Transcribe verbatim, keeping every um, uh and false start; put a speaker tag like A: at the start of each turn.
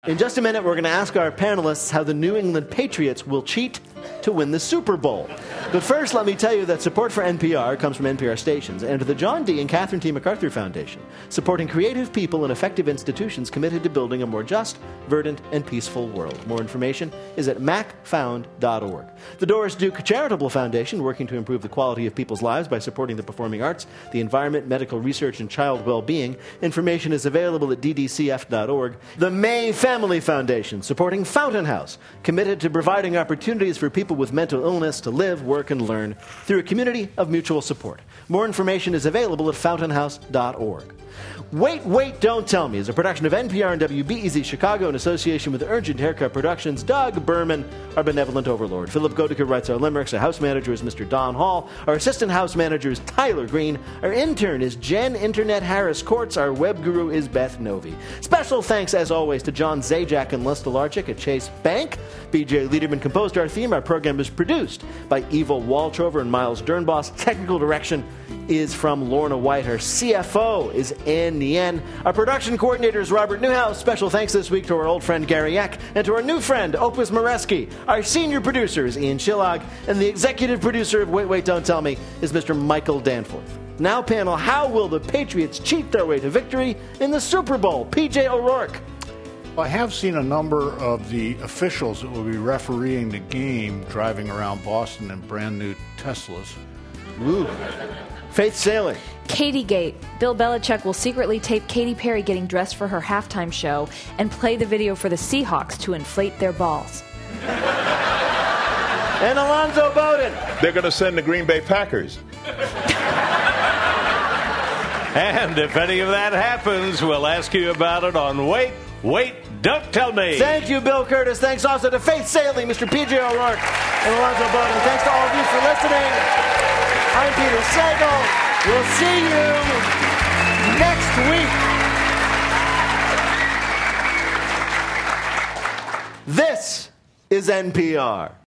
A: In just a minute, we're going to ask our panelists how the New England Patriots will cheat to win the Super Bowl. But first, let me tell you that support for N P R comes from N P R stations and the John D. and Catherine T. MacArthur Foundation, supporting creative people and effective institutions committed to building a more just, verdant, and peaceful world. More information is at mac found dot org. The Doris Duke Charitable Foundation, working to improve the quality of people's lives by supporting the performing arts, the environment, medical research, and child well-being. Information is available at d d c f dot org. The May Family Foundation, supporting Fountain House, committed to providing opportunities for people with mental illness to live, work, and learn through a community of mutual support. More information is available at fountain house dot org. Wait, Wait, Don't Tell Me is a production of N P R and W B E Z Chicago in association with Urgent Haircut Productions. Doug Berman, our benevolent overlord. Philip Goedeke writes our limericks. Our house manager is Mister Don Hall. Our assistant house manager is Tyler Green. Our intern is Jen Internet Harris Courts. Our web guru is Beth Novi. Special thanks, as always, to John Zajac and Les Delarczyk at Chase Bank. B J Liederman composed our theme. Our program is produced by Eva Waltrover and Miles Dernbos. Technical direction is from Lorna White. Our C F O is Ann Nien. Our production coordinator is Robert Newhouse. Special thanks this week to our old friend Gary Eck and to our new friend Opus Moreski. Our senior producer is Ian Shillog, and the executive producer of Wait, Wait, Don't Tell Me is Mister Michael Danforth. Now, panel, how will the Patriots cheat their way to victory in the Super Bowl? P J O'Rourke.
B: I have seen a number of the officials that will be refereeing the game driving around Boston in brand new Teslas.
A: Ooh. Faith Saling.
C: Katygate. Bill Belichick will secretly tape Katy Perry getting dressed for her halftime show and play the video for the Seahawks to inflate their balls.
A: And Alonzo Bowden.
D: They're going to send the Green Bay Packers.
E: And if any of that happens, we'll ask you about it on Wait, Wait, Don't Tell Me.
A: Thank you, Bill Curtis. Thanks also to Faith Saling, Mister P J O'Rourke, and Alonzo Bowden. Thanks to all of you for listening. I'm Peter Sagal. We'll see you next week. This is N P R.